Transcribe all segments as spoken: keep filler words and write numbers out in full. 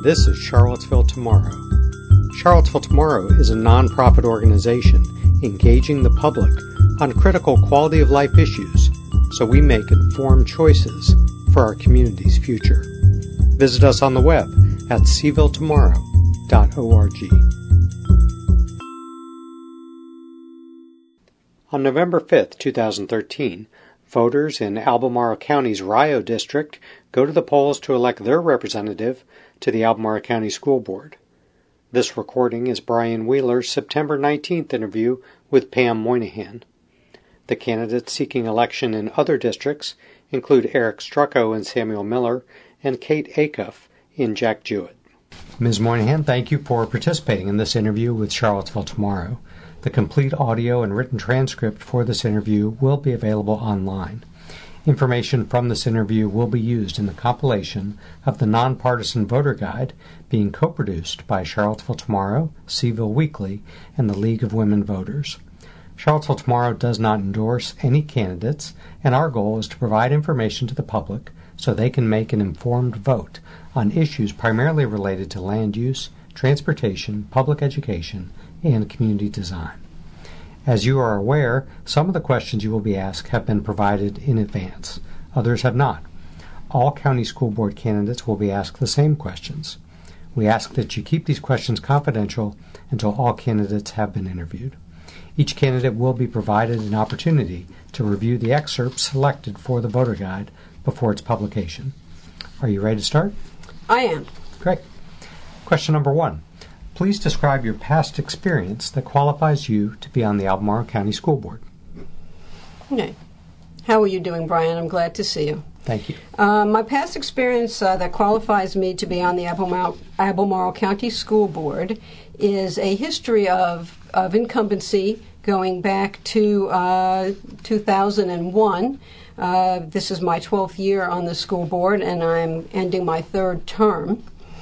This is Charlottesville Tomorrow. Charlottesville Tomorrow is a nonprofit organization engaging the public on critical quality of life issues so we make informed choices for our community's future. Visit us on the web at c ville tomorrow dot org. On November fifth, twenty thirteen, voters in Albemarle County's Rio District go to the polls to elect their representative to the Albemarle County School Board. This recording is Brian Wheeler's September nineteenth interview with Pam Moynihan. The candidates seeking election in other districts include Eric Strucko and Samuel Miller, and Kate Acuff in Jack Jewett. Miz Moynihan, thank you for participating in this interview with Charlottesville Tomorrow. The complete audio and written transcript for this interview will be available online. Information from this interview will be used in the compilation of the Nonpartisan Voter Guide being co-produced by Charlottesville Tomorrow, C-ville Weekly, and the League of Women Voters. Charlottesville Tomorrow does not endorse any candidates, and our goal is to provide information to the public so they can make an informed vote on issues primarily related to land use, transportation, public education, and community design. As you are aware, some of the questions you will be asked have been provided in advance. Others have not. All county school board candidates will be asked the same questions. We ask that you keep these questions confidential until all candidates have been interviewed. Each candidate will be provided an opportunity to review the excerpts selected for the voter guide before its publication. Are you ready to start? I am. Great. Question number one. Please describe your past experience that qualifies you to be on the Albemarle County School Board. Okay. How are you doing, Brian? I'm glad to see you. Thank you. Uh, my past experience uh, that qualifies me to be on the Albemarle, Albemarle County School Board is a history of, of incumbency going back to uh, two thousand one. Uh, this is my twelfth year on the school board, and I'm ending my third term.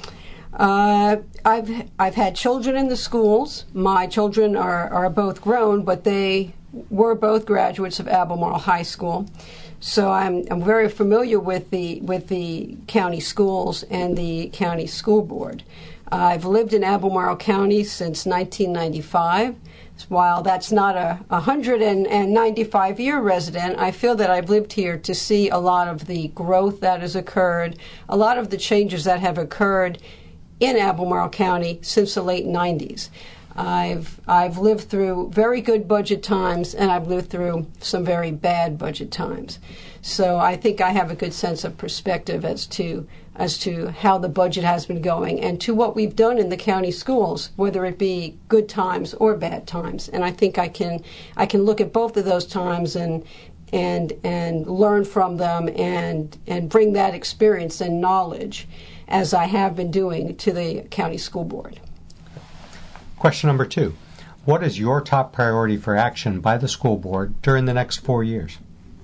Uh, I've I've had children in the schools. My children are, are both grown, but they were both graduates of Albemarle High School. So I'm I'm very familiar with the with the county schools and the county school board. Uh, I've lived in Albemarle County since nineteen ninety-five. While that's not a one hundred ninety-five year resident, I feel that I've lived here to see a lot of the growth that has occurred, a lot of the changes that have occurred in Albemarle County since the late nineties. I've I've lived through very good budget times, and I've lived through some very bad budget times. So I think I have a good sense of perspective as to as to how the budget has been going and to what we've done in the county schools, whether it be good times or bad times. And I think I can I can look at both of those times and and and learn from them and and bring that experience and knowledge, as I have been doing, to the county school board. Question number two. What is your top priority for action by the school board during the next four years?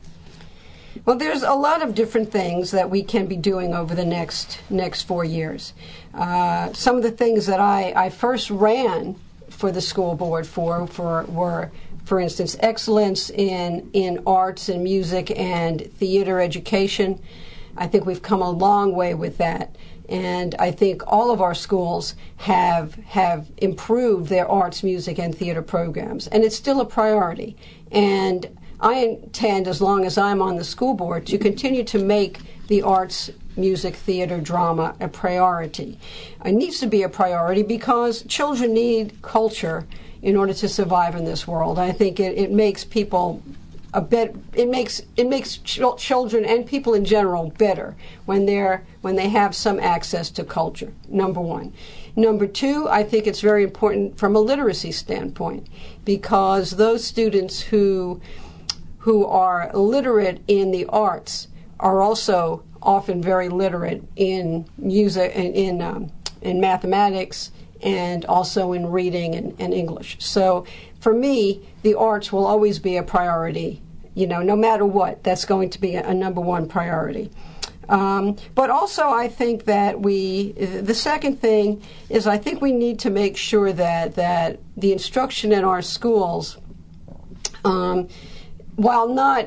Well, there's a lot of different things that we can be doing over the next next four years. Uh, some of the things that I, I first ran for the school board for, for were, for instance, excellence in, in arts and music and theater education. I think we've come a long way with that. And I think all of our schools have have improved their arts, music, and theater programs. And it's still a priority. And I intend, as long as I'm on the school board, to continue to make the arts, music, theater, drama a priority. It needs to be a priority because children need culture in order to survive in this world. I think it, it makes people a bit. It makes it makes ch- children and people in general better when they're when they have some access to culture. Number one. Number two, I think it's very important from a literacy standpoint, because those students who who are literate in the arts are also often very literate in music, in in, um, in mathematics, and also in reading and, and English. So for me, the arts will always be a priority. You know, no matter what, that's going to be a, a number one priority. Um, but also, I think that we, the second thing is I think we need to make sure that, that the instruction in our schools, um, while not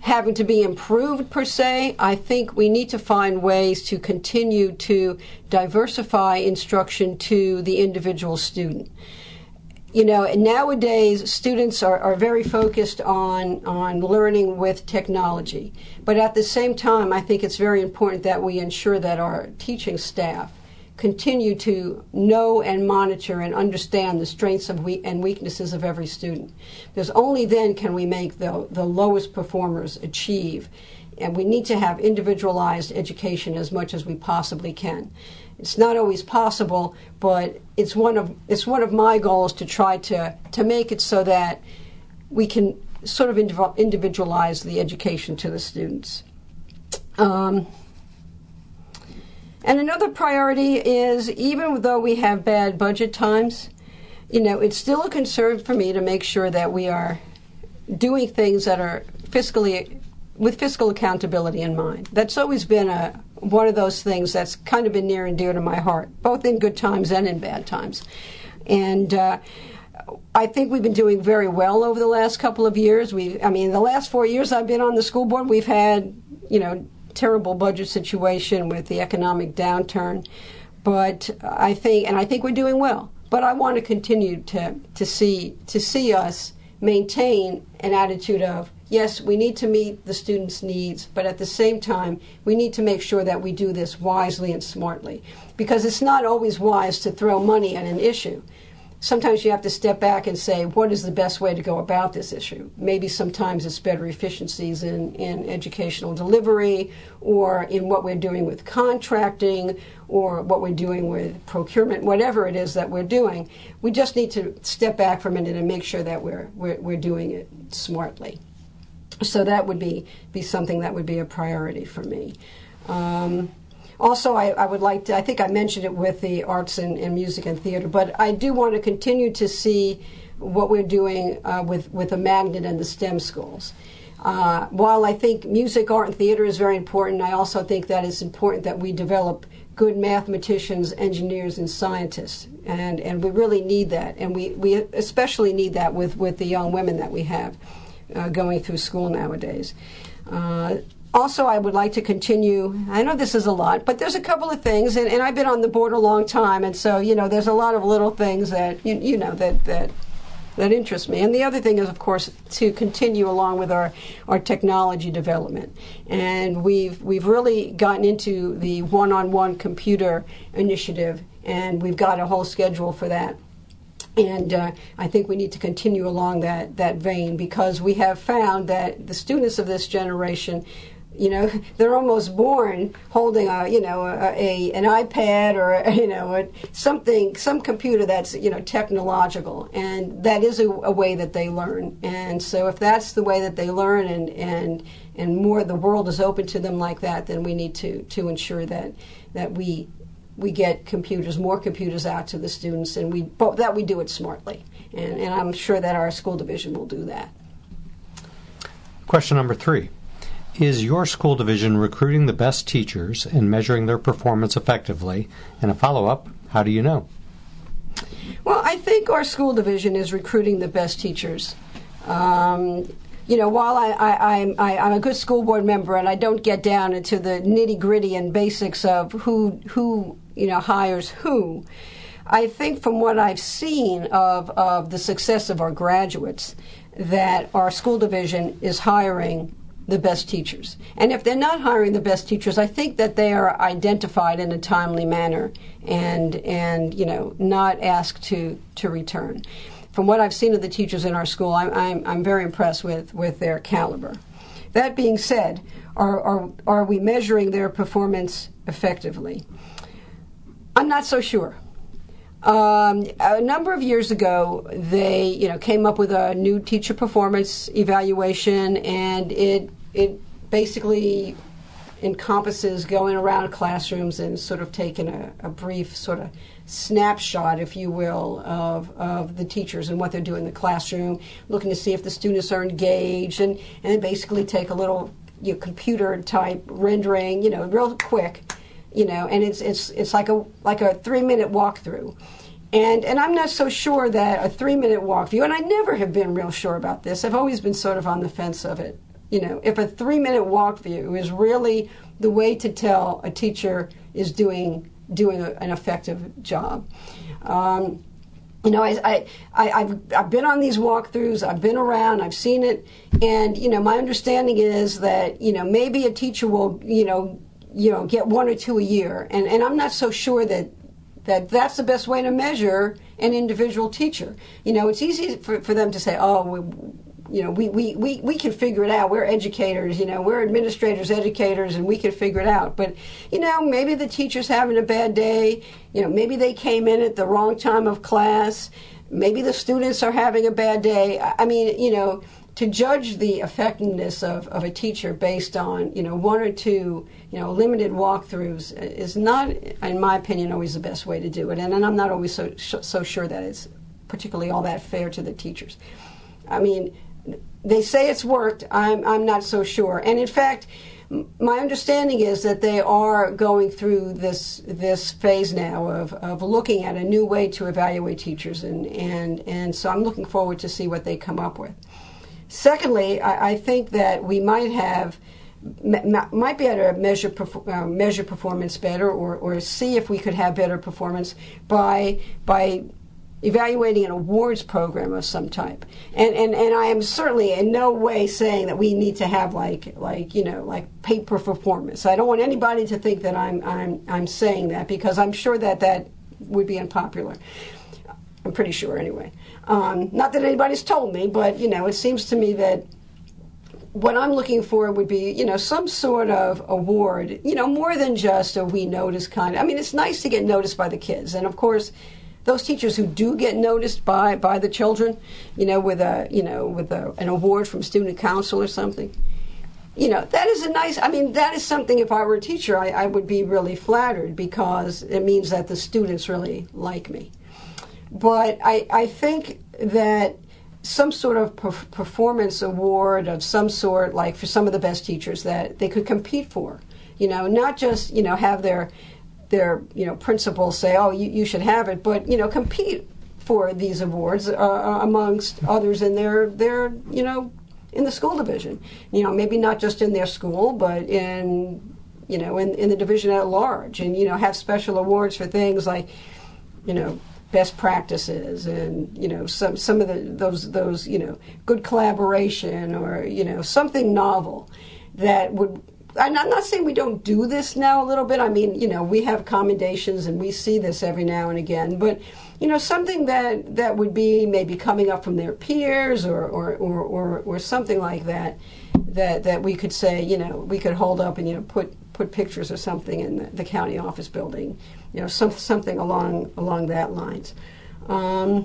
having to be improved per se. I think we need to find ways to continue to diversify instruction to the individual student. You know, nowadays students are, are very focused on, on learning with technology. But at the same time, I think it's very important that we ensure that our teaching staff continue to know and monitor and understand the strengths of we- and weaknesses of every student. Because only then can we make the, the lowest performers achieve. And we need to have individualized education as much as we possibly can. It's not always possible, but it's one of it's one of my goals to try to, to make it so that we can sort of individualize the education to the students. Um, and another priority is, even though we have bad budget times, you know, it's still a concern for me to make sure that we are doing things that are fiscally, with fiscal accountability in mind. That's always been a one of those things that's kind of been near and dear to my heart, both in good times and in bad times. And uh, I think we've been doing very well over the last couple of years. We, I mean, the last four years I've been on the school board, we've had, you know, terrible budget situation with the economic downturn. But I think, and I think we're doing well. But I want to continue to to see to see us maintain an attitude of, yes, we need to meet the students' needs, but at the same time, we need to make sure that we do this wisely and smartly. Because it's not always wise to throw money at an issue. Sometimes you have to step back and say, what is the best way to go about this issue? Maybe sometimes it's better efficiencies in, in educational delivery, or in what we're doing with contracting, or what we're doing with procurement, whatever it is that we're doing. We just need to step back for a minute and make sure that we're, we're, we're doing it smartly. So that would be, be something that would be a priority for me. Um, also, I, I would like to, I think I mentioned it with the arts and, and music and theater, but I do want to continue to see what we're doing uh, with, with the magnet and the STEM schools. Uh, while I think music, art, and theater is very important, I also think that it's important that we develop good mathematicians, engineers, and scientists. And, and we really need that. And we, we especially need that with, with the young women that we have Uh, going through school nowadays. Uh, also, I would like to continue, I know this is a lot, but there's a couple of things, and, and I've been on the board a long time, and so, you know, there's a lot of little things that, you, you know, that, that that interest me. And the other thing is, of course, to continue along with our, our technology development. And we've, we've really gotten into the one-on-one computer initiative, and we've got a whole schedule for that. And uh, I think we need to continue along that, that vein, because we have found that the students of this generation, you know, they're almost born holding a, you know, a, a an iPad or, you know, a, something, some computer that's, you know, technological, and that is a, a way that they learn. And so if that's the way that they learn, and and and more the world is open to them like that, then we need to to ensure that that we. we get computers, more computers out to the students, and we but that we do it smartly. And, and I'm sure that our school division will do that. Question number three. Is your school division recruiting the best teachers and measuring their performance effectively? And a follow-up, how do you know? Well, I think our school division is recruiting the best teachers. Um, You know, while I, I, I'm, I, I'm a good school board member and I don't get down into the nitty-gritty and basics of who, who you know, hires who, I think from what I've seen of, of the success of our graduates, that our school division is hiring the best teachers. And if they're not hiring the best teachers, I think that they are identified in a timely manner and, and you know, not asked to, to return. From what I've seen of the teachers in our school, I'm, I'm, I'm very impressed with, with their caliber. That being said, are, are, are we measuring their performance effectively? I'm not so sure. Um, a number of years ago, they you know came up with a new teacher performance evaluation, and it it basically encompasses going around classrooms and sort of taking a, a brief sort of snapshot, if you will, of, of the teachers and what they're doing in the classroom, looking to see if the students are engaged, and, and basically take a little you know, computer-type rendering, you know, real quick, you know, and it's it's it's like a like a three-minute walkthrough. And and I'm not so sure that a three-minute walkthrough, and I never have been real sure about this. I've always been sort of on the fence of it, You know, if a three-minute walk view is really the way to tell a teacher is doing doing a, an effective job. Um, you know, I, I, I, I've, I've been on these walkthroughs, I've been around, I've seen it, and, you know, my understanding is that, you know, maybe a teacher will, you know, you know, get one or two a year, and, and I'm not so sure that that that's the best way to measure an individual teacher. You know, it's easy for, for them to say, oh, we, you know, we, we, we, we can figure it out. We're educators, you know, we're administrators, educators, and we can figure it out. But, you know, maybe the teacher's having a bad day. You know, maybe they came in at the wrong time of class. Maybe the students are having a bad day. I mean, you know, to judge the effectiveness of, of a teacher based on, you know, one or two, you know, limited walkthroughs is not, in my opinion, always the best way to do it. And, and I'm not always so, so sure that it's particularly all that fair to the teachers. I mean, they say it's worked. I'm I'm not so sure. And in fact, my understanding is that they are going through this this phase now of, of looking at a new way to evaluate teachers, and and, and so I'm looking forward to see what they come up with. Secondly, I, I think that we might have might be able to measure uh, measure performance better, or, or see if we could have better performance by by evaluating an awards program of some type. And, and and I am certainly in no way saying that we need to have like like you know like paper performance. I don't want anybody to think that I'm I'm I'm saying that, because I'm sure that that would be unpopular. I'm pretty sure anyway. Um, not that anybody's told me, but you know, it seems to me that what I'm looking for would be, you know, some sort of award, you know, more than just a we notice kind of. I mean, it's nice to get noticed by the kids, and of course, those teachers who do get noticed by, by the children, you know, with a you know with a, an award from student council or something, you know, that is a nice. I mean, that is something. If I were a teacher, I, I would be really flattered, because it means that the students really like me. But I I think that some sort of per- performance award of some sort, like for some of the best teachers, that they could compete for, you know, not just you know have their their you know principals say, oh, you, you should have it, but you know compete for these awards uh, amongst others in their their you know in the school division, you know maybe not just in their school, but in you know in, in the division at large, and you know have special awards for things like you know best practices, and you know some some of the those those you know good collaboration, or you know something novel that would. I'm not saying we don't do this now a little bit. I mean, you know, we have commendations and we see this every now and again. But, you know, something that, that would be maybe coming up from their peers, or, or, or, or, or something like that, that, that we could say, you know, we could hold up and, you know, put, put pictures or something in the, the county office building, you know, some, something along along that lines. Um,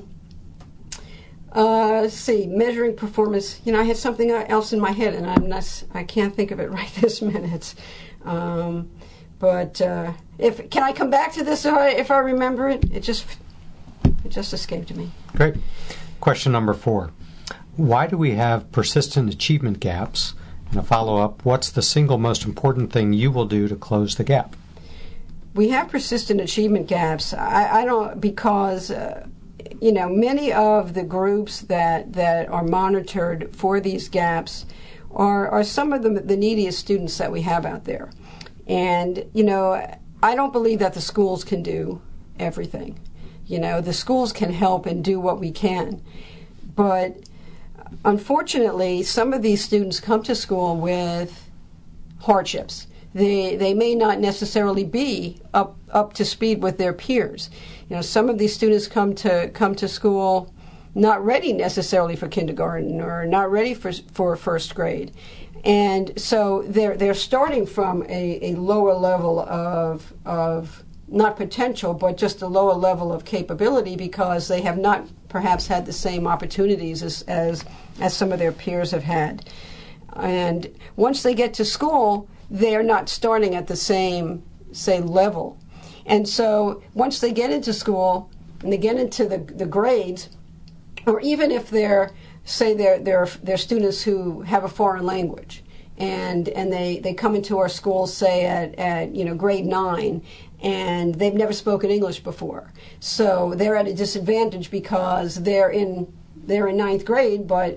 Uh, let's see, measuring performance. You know, I had something else in my head, and I'm not, I can't think of it right this minute. Um, but uh, if can I come back to this if I, if I remember it? It just it just escaped me. Great. Question number four. Why do we have persistent achievement gaps? And a follow-up, what's the single most important thing you will do to close the gap? We have persistent achievement gaps. I, I don't, because... Uh, You know, many of the groups that, that are monitored for these gaps are, are some of the, the neediest students that we have out there. And, you know, I don't believe that the schools can do everything. You know, the schools can help and do what we can. But unfortunately, some of these students come to school with hardships. They they may not necessarily be up up to speed with their peers. You know, some of these students come to come to school not ready necessarily for kindergarten, or not ready for for first grade, and so they're they're starting from a, a lower level of of not potential, but just a lower level of capability, because they have not perhaps had the same opportunities as as, as some of their peers have had. And once they get to school, they're not starting at the same, say, level. And so once they get into school and they get into the, the grades, or even if they're, say, they're, they're, they're students who have a foreign language, and and they, they come into our schools, say, at, at you know grade nine, and they've never spoken English before. So they're at a disadvantage, because they're in they're in ninth grade, but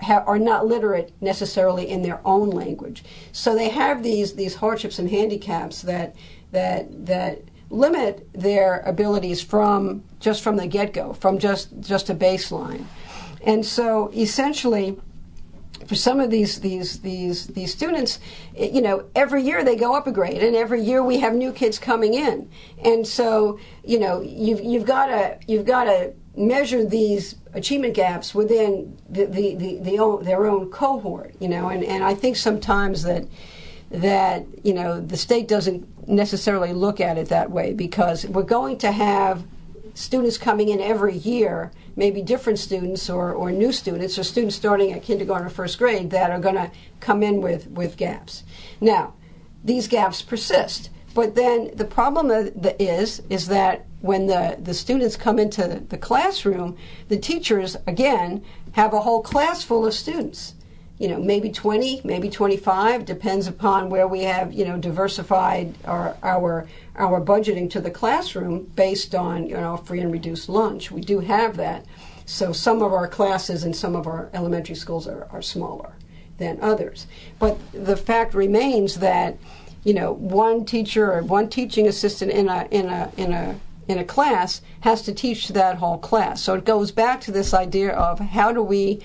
ha- are not literate necessarily in their own language. So they have these these hardships and handicaps that that that limit their abilities from just from the get-go, from just just a baseline. And so essentially, for some of these these these these students, you know, every year they go up a grade, and every year we have new kids coming in, and so you know you've you've got to you've got to measure these achievement gaps within the, the, the, the own, their own cohort, you know, and, and I think sometimes that that you know the state doesn't necessarily look at it that way, because we're going to have students coming in every year, maybe different students or, or new students or students starting at kindergarten or first grade that are going to come in with, with gaps. Now, these gaps persist, but then the problem is is that when the, the students come into the classroom, the teachers, again, have a whole class full of students. You know, maybe twenty, maybe twenty-five, depends upon where we have, you know, diversified our our our budgeting to the classroom based on, you know, free and reduced lunch. We do have that. So some of our classes in some of our elementary schools are, are smaller than others. But the fact remains that, you know, one teacher or one teaching assistant in a in a in a in a class has to teach to that whole class. So it goes back to this idea of how do we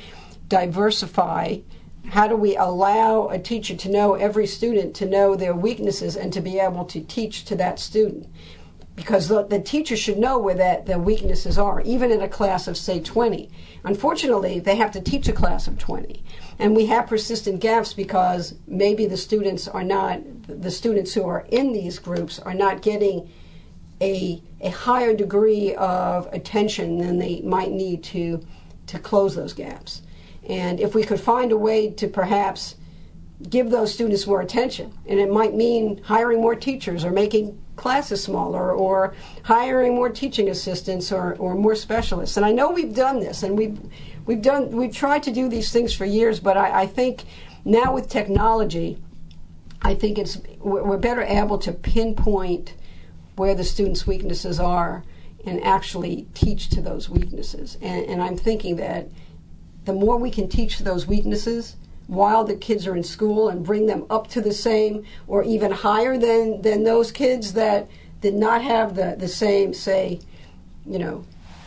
diversify. How do we allow a teacher to know every student, to know their weaknesses, and to be able to teach to that student? Because the, the teacher should know where that the weaknesses are, even in a class of, say, twenty. Unfortunately, they have to teach a class of twenty. And we have persistent gaps because maybe the students are not, the students who are in these groups are not getting a, a higher degree of attention than they might need to, to close those gaps. And if we could find a way to perhaps give those students more attention, and it might mean hiring more teachers or making classes smaller or hiring more teaching assistants or, or more specialists. And I know we've done this, and we've we've done we've tried to do these things for years, but I, I think now with technology, I think it's we're better able to pinpoint where the students' weaknesses are and actually teach to those weaknesses. And, and I'm thinking that the more we can teach those weaknesses while the kids are in school and bring them up to the same or even higher than, than those kids that did not have the, the same, say, you know,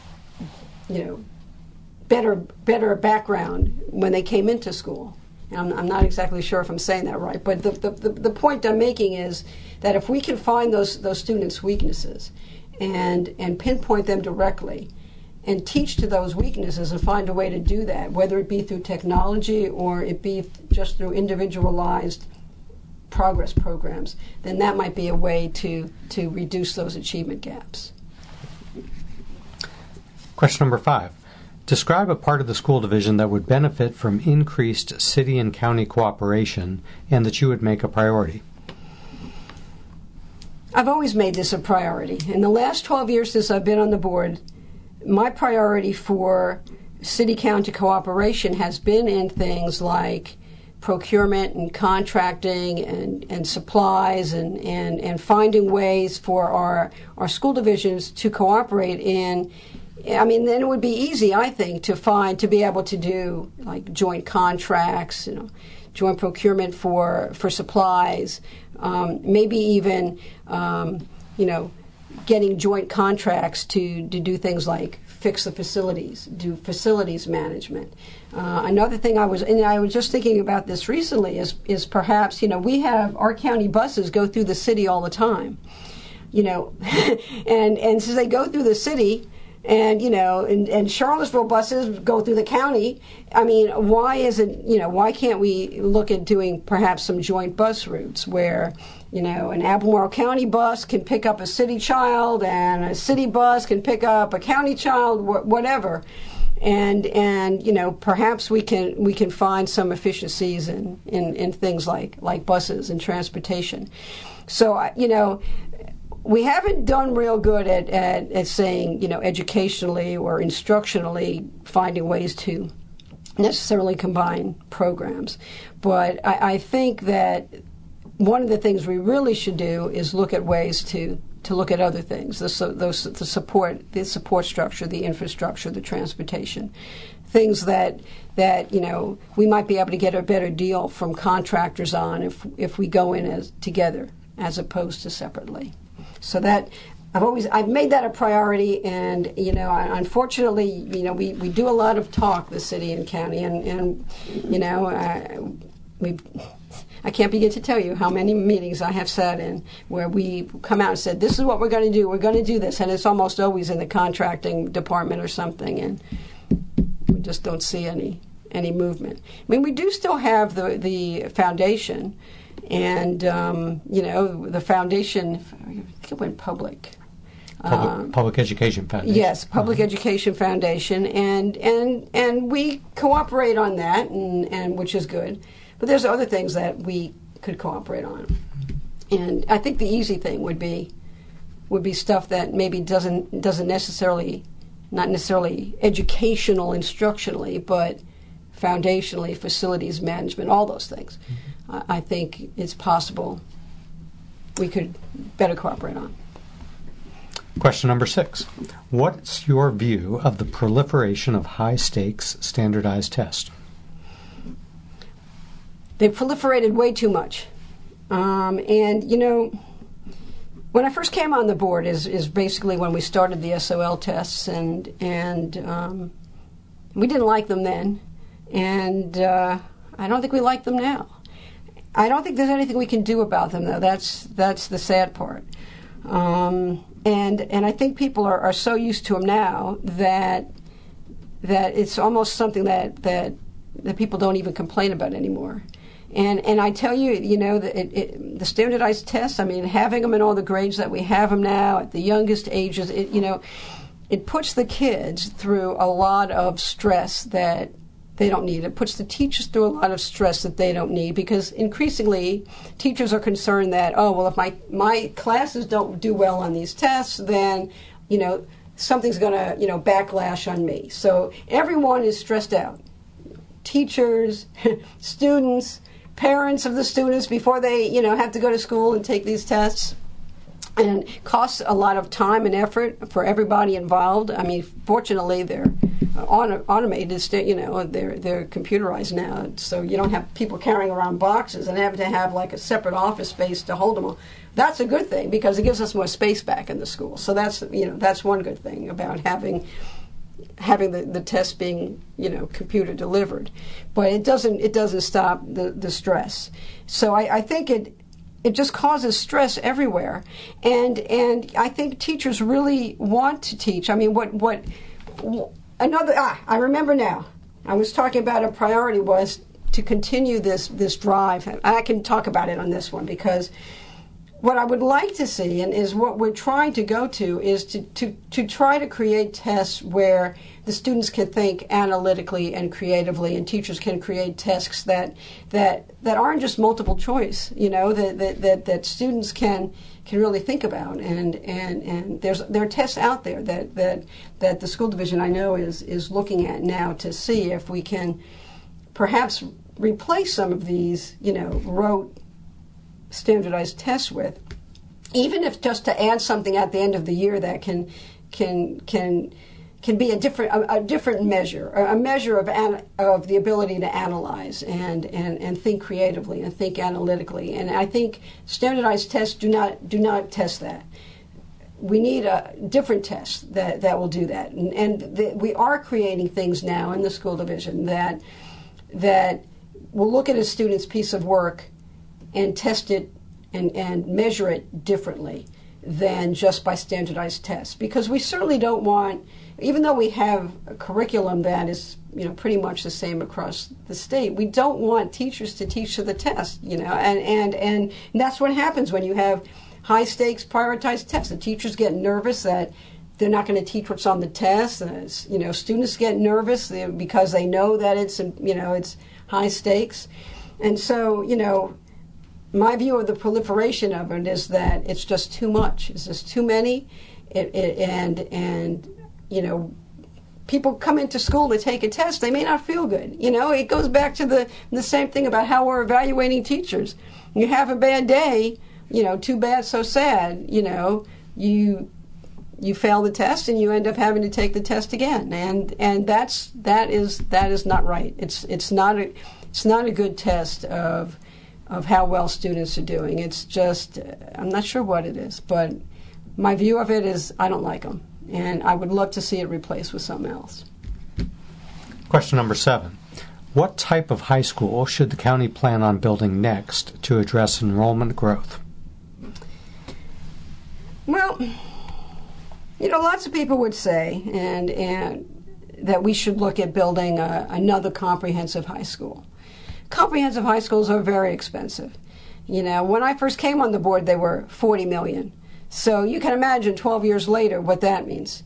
you know, better better background when they came into school. And I'm, I'm not exactly sure if I'm saying that right, but the, the, the, the point I'm making is that if we can find those those students' weaknesses and and pinpoint them directly, and teach to those weaknesses and find a way to do that, whether it be through technology or it be just through individualized progress programs, then that might be a way to, to reduce those achievement gaps. Question number five. Describe a part of the school division that would benefit from increased city and county cooperation and that you would make a priority. I've always made this a priority. In the last twelve years since I've been on the board, my priority for city-county cooperation has been in things like procurement and contracting and, and supplies and, and, and finding ways for our, our school divisions to cooperate in. I mean, then it would be easy, I think, to find, to be able to do like joint contracts, you know, joint procurement for, for supplies, um, maybe even, um, you know, getting joint contracts to, to do things like fix the facilities, do facilities management. Uh, another thing I was, and I was just thinking about this recently, is is perhaps, you know, we have our county buses go through the city all the time, you know, and and since they go through the city, and you know, and, and Charlottesville buses go through the county. I mean, why isn't, you know, why can't we look at doing perhaps some joint bus routes where, you know, an Albemarle County bus can pick up a city child and a city bus can pick up a county child, wh- whatever, and and you know, perhaps we can we can find some efficiencies in in, in things like like buses and transportation. So you know, we haven't done real good at, at, at saying, you know, educationally or instructionally finding ways to necessarily combine programs. But I, I think that one of the things we really should do is look at ways to, to look at other things, the, so, those, the support, the support structure, the infrastructure, the transportation, things that that you know we might be able to get a better deal from contractors on if if we go in as together as opposed to separately. So that I've always I've made that a priority, and you know unfortunately you know we, we do a lot of talk, the city and county, and, and you know uh, we I can't begin to tell you how many meetings I have sat in where we come out and said, this is what we're going to do, we're going to do this, and it's almost always in the contracting department or something, and we just don't see any any movement. I mean, we do still have the the foundation, and um, you know the foundation, I think it went public. Public, um, Public Education Foundation. Yes, Public uh-huh. Education Foundation, and and and we cooperate on that, and, and which is good. But there's other things that we could cooperate on, and I think the easy thing would be would be stuff that maybe doesn't doesn't necessarily, not necessarily educational, instructionally, but foundationally, facilities management, all those things. Mm-hmm. I, I think it's possible we could better cooperate on. Question number six. What's your view of the proliferation of high-stakes standardized tests? They proliferated way too much. Um, and, you know, when I first came on the board is, is basically when we started the S O L tests, and, and um, we didn't like them then, and uh, I don't think we like them now. I don't think there's anything we can do about them, though. That's, that's the sad part. Um, and and I think people are, are so used to them now that that it's almost something that, that, that people don't even complain about anymore. And and I tell you, you know, the, it, it, the standardized tests, I mean, having them in all the grades that we have them now at the youngest ages, it, you know, it puts the kids through a lot of stress that they don't need. It puts the teachers through a lot of stress that they don't need, because increasingly teachers are concerned that, oh, well, if my, my classes don't do well on these tests, then, you know, something's going to, you know, backlash on me. So everyone is stressed out. Teachers, students, parents of the students before they, you know, have to go to school and take these tests. And it costs a lot of time and effort for everybody involved. I mean, fortunately, they're auto- automated, you know, they're they're computerized now, so you don't have people carrying around boxes and having to have like a separate office space to hold them all. That's a good thing, because it gives us more space back in the school. So that's, you know, that's one good thing about having having the, the test being, you know, computer delivered. But it doesn't it doesn't stop the, the stress. So I, I think it it just causes stress everywhere. And and I think teachers really want to teach. I mean, what what another ah, I remember now. I was talking about a priority was to continue this this drive. I can talk about it on this one, because what I would like to see, and is what we're trying to go to, is to, to, to try to create tests where the students can think analytically and creatively, and teachers can create tests that that, that aren't just multiple choice, you know, that that, that, that students can can really think about. And, and, and there's there are tests out there that, that, that the school division, I know, is, is looking at now to see if we can perhaps replace some of these, you know, rote standardized tests with, even if just to add something at the end of the year that can can can can be a different a, a different measure, a measure of an, of the ability to analyze and, and, and think creatively and think analytically. And I think standardized tests do not do not test that. We need a different test that, that will do that. And, and the, we are creating things now in the school division that that will look at a student's piece of work and test it and, and measure it differently than just by standardized tests. Because we certainly don't want, even though we have a curriculum that is, you know, pretty much the same across the state, we don't want teachers to teach to the test, you know, and, and, and that's what happens when you have high stakes prioritized tests. The teachers get nervous that they're not going to teach what's on the test. And, you know, students get nervous because they know that it's, you know, it's high stakes. And so, you know, my view of the proliferation of it is that it's just too much. It's just too many, it, it, and and you know, people come into school to take a test. They may not feel good. You know, it goes back to the the same thing about how we're evaluating teachers. You have a bad day. You know, too bad, so sad. You know, you you fail the test and you end up having to take the test again, and and that's that is that is not right. It's it's not a it's not a good test of of how well students are doing. It's just, I'm not sure what it is, but my view of it is I don't like them, and I would love to see it replaced with something else. Question number seven. What type of high school should the county plan on building next to address enrollment growth? Well, you know, lots of people would say and and that we should look at building a, another comprehensive high school. Comprehensive high schools are very expensive. You know, when I first came on the board, they were forty million dollars. So you can imagine twelve years later what that means.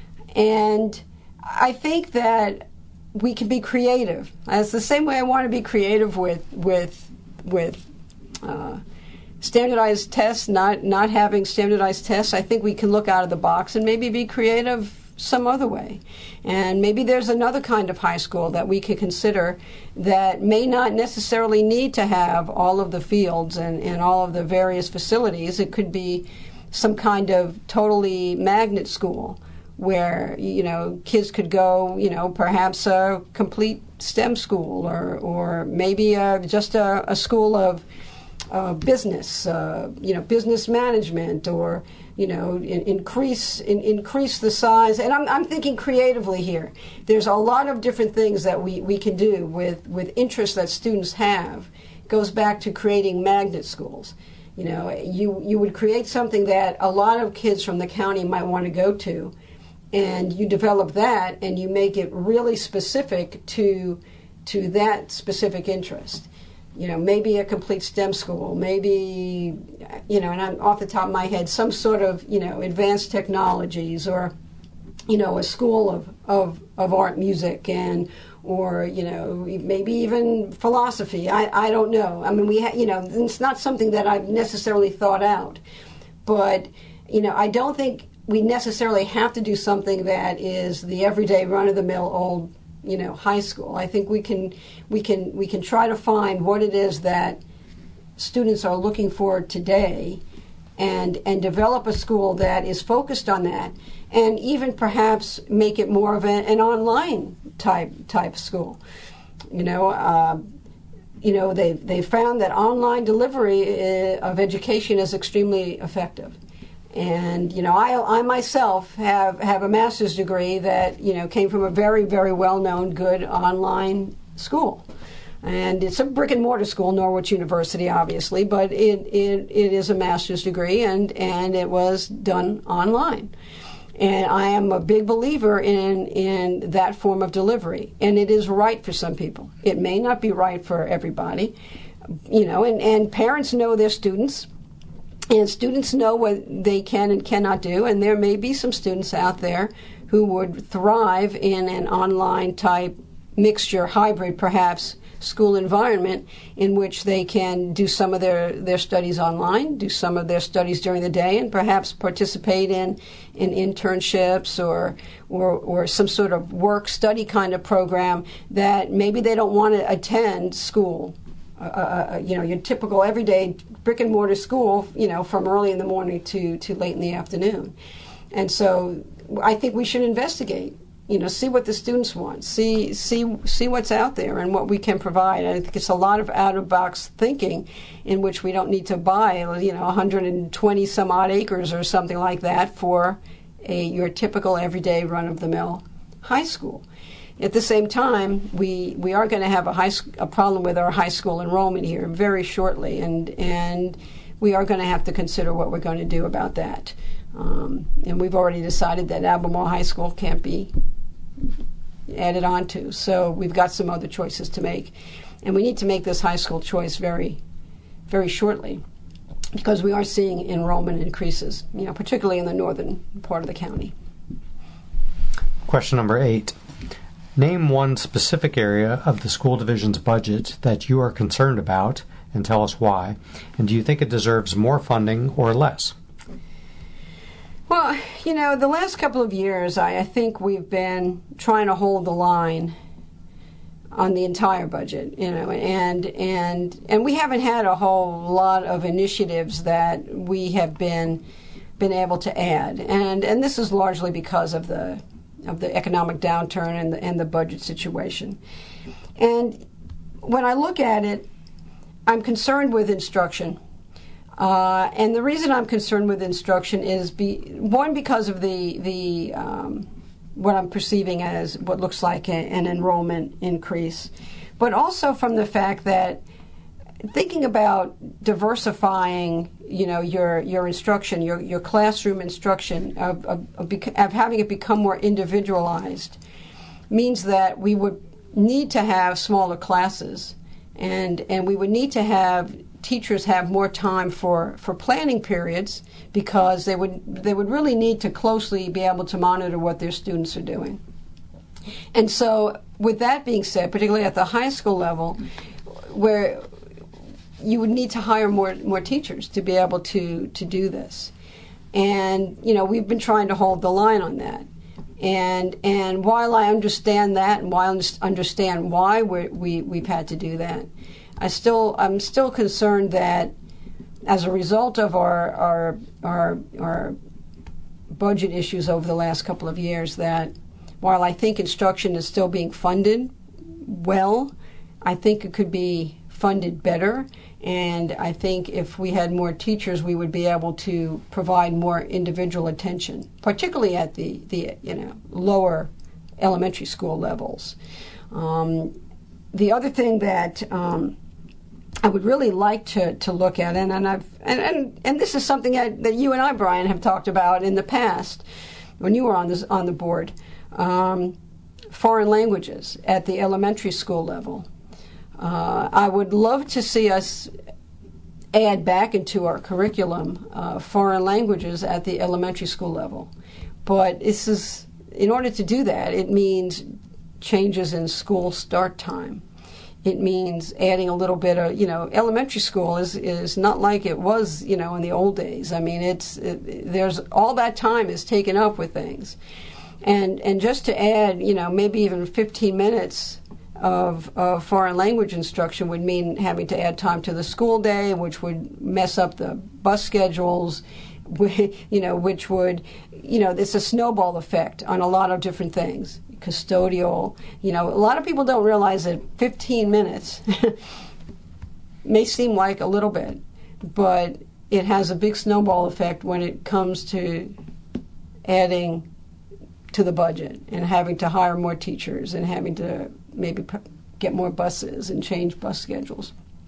And I think that we can be creative. It's the same way I want to be creative with with with uh, standardized tests, not not having standardized tests. I think we can look out of the box and maybe be creative some other way. And maybe there's another kind of high school that we could consider that may not necessarily need to have all of the fields and, and all of the various facilities. It could be some kind of totally magnet school where, you know, kids could go, you know, perhaps a complete STEM school, or or maybe a, just a, a school of uh, business, uh, you know, business management, or, you know, in, increase in, increase the size. And I'm, I'm thinking creatively here. There's a lot of different things that we, we can do with, with interests that students have. It goes back to creating magnet schools. You know, you, you would create something that a lot of kids from the county might want to go to, and you develop that and you make it really specific to to that specific interest. You know, maybe a complete STEM school, maybe, you know, and I'm off the top of my head, some sort of, you know, advanced technologies, or, you know, a school of, of, of art, music, and, or, you know, maybe even philosophy. I, I don't know. I mean, we ha- you know, it's not something that I've necessarily thought out. But, you know, I don't think we necessarily have to do something that is the everyday run-of-the-mill old, you know, high school. I think we can we can we can try to find what it is that students are looking for today, and and develop a school that is focused on that, and even perhaps make it more of an, an online type type school. You know, uh, you know they they found that online delivery of education is extremely effective. And, you know, I, I myself have, have a master's degree that, you know, came from a very, very well-known, good online school. And it's a brick-and-mortar school, Norwich University, obviously, but it, it, it is a master's degree, and, and it was done online. And I am a big believer in, in that form of delivery. And it is right for some people. It may not be right for everybody. You know, and, and parents know their students. And students know what they can and cannot do, and there may be some students out there who would thrive in an online type mixture, hybrid perhaps, school environment in which they can do some of their, their studies online, do some of their studies during the day, and perhaps participate in, in internships or, or or some sort of work study kind of program that maybe they don't want to attend school. Uh, you know, your typical everyday brick and mortar school, you know, from early in the morning to, to late in the afternoon. And so I think we should investigate, you know, see what the students want, see see see what's out there and what we can provide. I think it's a lot of out-of-box thinking in which we don't need to buy, you know, one hundred twenty some odd acres or something like that for a your typical everyday run-of-the-mill high school. At the same time, we we are going to have a high a problem with our high school enrollment here very shortly, and and we are going to have to consider what we're going to do about that. Um, and we've already decided that Albemarle High School can't be added on to, so we've got some other choices to make, and we need to make this high school choice very, very shortly, because we are seeing enrollment increases, you know, particularly in the northern part of the county. Question number eight. Name one specific area of the school division's budget that you are concerned about, and tell us why. And do you think it deserves more funding or less? Well, you know, the last couple of years, I, I think we've been trying to hold the line on the entire budget, you know, and and and we haven't had a whole lot of initiatives that we have been been able to add, and and this is largely because of the of the economic downturn and the and the budget situation. And when I look at it, I'm concerned with instruction. Uh, and the reason I'm concerned with instruction is, be, one, because of the the um, what I'm perceiving as what looks like a, an enrollment increase, but also from the fact that thinking about diversifying, you know, your your instruction, your your classroom instruction, of, of, of, bec- of having it become more individualized, means that we would need to have smaller classes, and and we would need to have teachers have more time for, for planning periods, because they would they would really need to closely be able to monitor what their students are doing. And so, with that being said, particularly at the high school level, where you would need to hire more more teachers to be able to, to do this. And, you know, we've been trying to hold the line on that. And and while I understand that, and while I understand why we're, we we've had to do that, I still I'm still concerned that as a result of our our our, our budget issues over the last couple of years, that while I think instruction is still being funded well, I think it could be funded better. And I think if we had more teachers, we would be able to provide more individual attention, particularly at the, the you know lower elementary school levels. Um, the other thing that um, I would really like to, to look at, and, and I've and, and, and this is something that, that you and I, Brian, have talked about in the past when you were on this on the board, um, foreign languages at the elementary school level. Uh, I would love to see us add back into our curriculum uh, foreign languages at the elementary school level. But this is, in order to do that, it means changes in school start time. It means adding a little bit of, you know, elementary school is, is not like it was, you know, in the old days. I mean, it's it, there's all that time is taken up with things. And and just to add, you know, maybe even fifteen minutes Of, of foreign language instruction would mean having to add time to the school day, which would mess up the bus schedules, you know, which would, you know, it's a snowball effect on a lot of different things. Custodial, you know, a lot of people don't realize that fifteen minutes may seem like a little bit, but it has a big snowball effect when it comes to adding to the budget and having to hire more teachers and having to maybe get more buses and change bus schedules.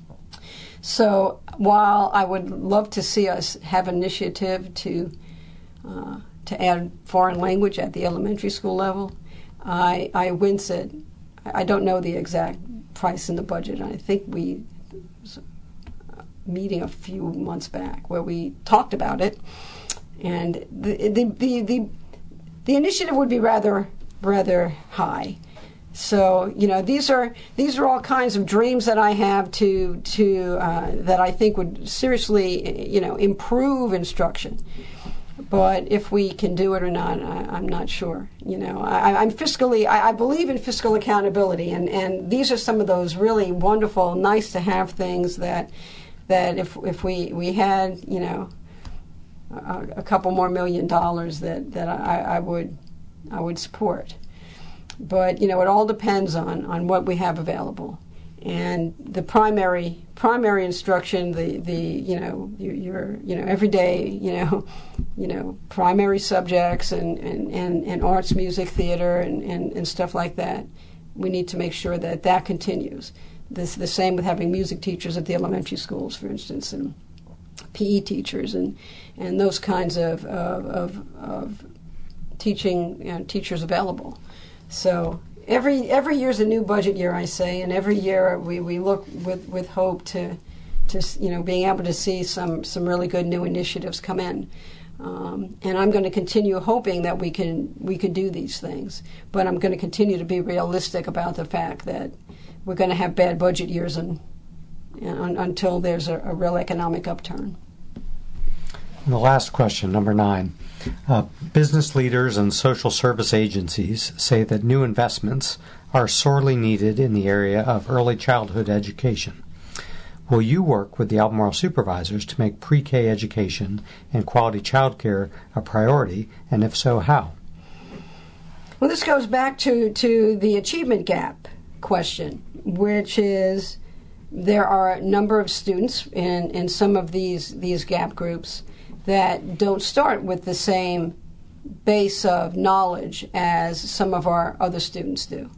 So while I would love to see us have initiative to uh, to add foreign language at the elementary school level, I, I wince at, I don't know the exact price in the budget. I think we was a meeting a few months back where we talked about it, and the the the the, the initiative would be rather rather high. So, you know, these are these are all kinds of dreams that I have to to uh, that I think would seriously, you know, improve instruction. But if we can do it or not, I, I'm not sure. You know, I, I'm fiscally, I, I believe in fiscal accountability, and, and these are some of those really wonderful, nice to have things that that if if we, we had, you know, a, a couple more million dollars that that I, I would I would support. But, you know, it all depends on, on what we have available. And the primary primary instruction, the, the you know, your, your you know, everyday, you know, you know, primary subjects and, and, and, and arts, music, theater, and, and, and stuff like that, we need to make sure that that continues. This the same with having music teachers at the elementary schools, for instance, and P E teachers and, and those kinds of, of, of, of teaching, you know, teachers available. So every every year is a new budget year, I say, and every year we, we look with, with hope to to you know being able to see some, some really good new initiatives come in, um, and I'm going to continue hoping that we can we can do these things. But I'm going to continue to be realistic about the fact that we're going to have bad budget years and, and until there's a, a real economic upturn. And the last question, number nine. Uh, business leaders and social service agencies say that new investments are sorely needed in the area of early childhood education. Will you work with the Albemarle supervisors to make pre-K education and quality child care a priority, and if so, how? Well, this goes back to, to the achievement gap question, which is there are a number of students in, in some of these, these gap groups that don't start with the same base of knowledge as some of our other students do.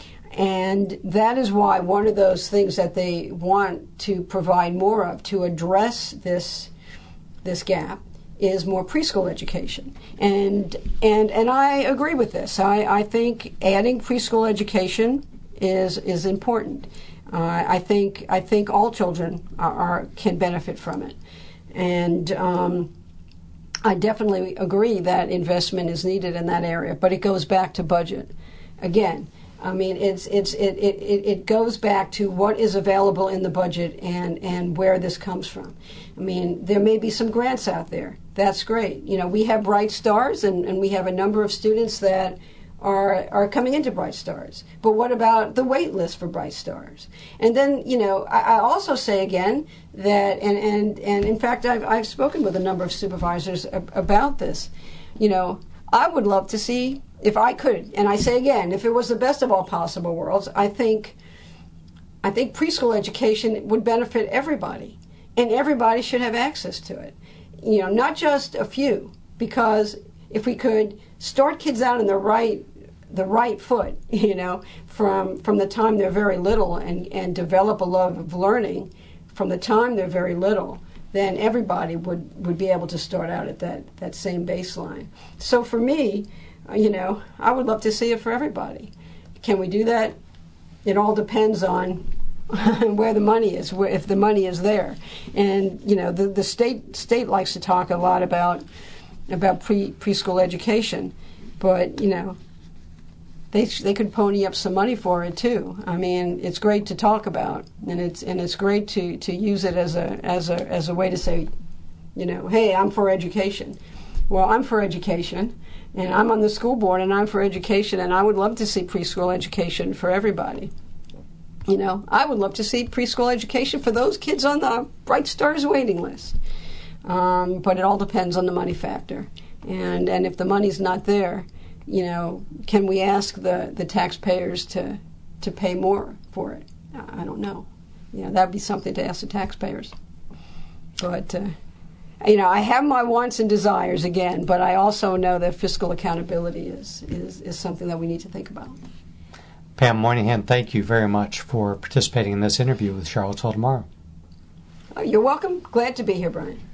And that is why one of those things that they want to provide more of to address this this gap is more preschool education. And and and I agree with this. I, I think adding preschool education is is important. Uh, I think I think all children are, are can benefit from it. And um, I definitely agree that investment is needed in that area, but it goes back to budget. Again, I mean, it's it's it, it, it goes back to what is available in the budget and, and where this comes from. I mean, there may be some grants out there. That's great. You know, we have Bright Stars, and, and we have a number of students that are are coming into Bright Stars. But what about the wait list for Bright Stars? And then, you know, I, I also say again that, and, and, and in fact, I've, I've spoken with a number of supervisors ab- about this. You know, I would love to see, if I could, and I say again, if it was the best of all possible worlds, I think I think preschool education would benefit everybody, and everybody should have access to it. You know, not just a few, because if we could start kids out in the right the right foot, you know, from from the time they're very little, and, and develop a love of learning from the time they're very little, then everybody would, would be able to start out at that, that same baseline. So for me, you know, I would love to see it for everybody. Can we do that? It all depends on where the money is, where, if the money is there. And, you know, the, the state state likes to talk a lot about about pre preschool education, but, you know, they they could pony up some money for it too. I mean, it's great to talk about, and it's and it's great to, to use it as a as a as a way to say, you know, hey, I'm for education. Well, I'm for education, and I'm on the school board, and I'm for education, and I would love to see preschool education for everybody. You know, I would love to see preschool education for those kids on the Bright Stars waiting list. Um, but it all depends on the money factor, and and if the money's not there, you know, can we ask the, the taxpayers to to pay more for it? I don't know. You know, that'd be something to ask the taxpayers. But uh, you know, I have my wants and desires again, but I also know that fiscal accountability is is, is something that we need to think about. Pam Moynihan, thank you very much for participating in this interview with Charlottesville Tomorrow. Oh, you're welcome. Glad to be here, Brian.